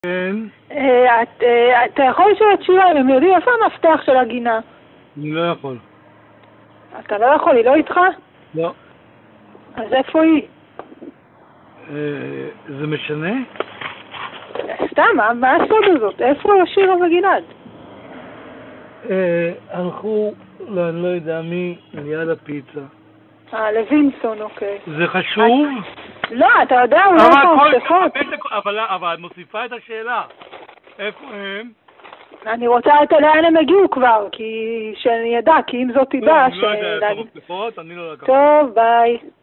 כן. אתה יכול לשאול את שירה אם הם יודעים איפה המפתח של הגינה? אני לא יכול. אתה לא יכול, היא לא איתך? לא. אז איפה היא? זה משנה? סתם, מה הסוד הזאת? איפה שירה וגלעד? הלכו, אני לא יודע מי, ליד הפיצה. לוינסון, אוקיי. זה חשוב? לא, אתה יודע, אולי את המפתחות. אבל את מוסיפה את השאלה. איפה הם? אני רוצה את לאן הם הגיעו כבר, כי שאני ידע, כי אם זאת תדע... אני לא יודע איפה המפתחות, אני לא יודע. טוב, ביי.